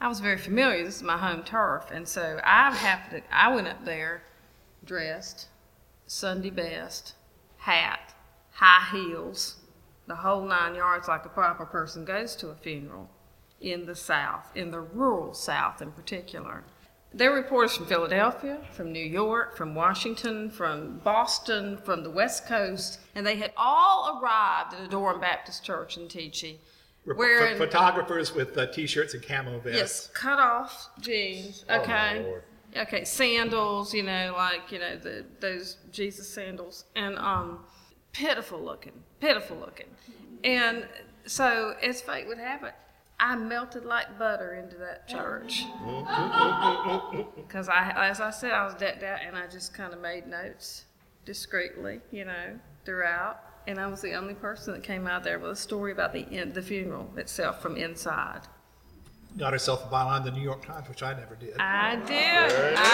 I was very familiar. This is my home turf. And so I went up there dressed, Sunday best, hat, high heels, the whole 9 yards like a proper person goes to a funeral in the South, in the rural South in particular. There were reporters from Philadelphia, from New York, from Washington, from Boston, from the West Coast, and they had all arrived at a Durham Baptist Church in Teachie. Photographers with T-shirts and camo vests. Yes, cut off jeans. Okay. Oh, my Lord. Okay, sandals. Those Jesus sandals, and pitiful looking. And so, as fate would have it, I melted like butter into that church. Because as I said, I was decked out, and I just kind of made notes discreetly, throughout. And I was the only person that came out there with a story about the funeral itself from inside. Got herself a byline in the New York Times, which I never did. I did.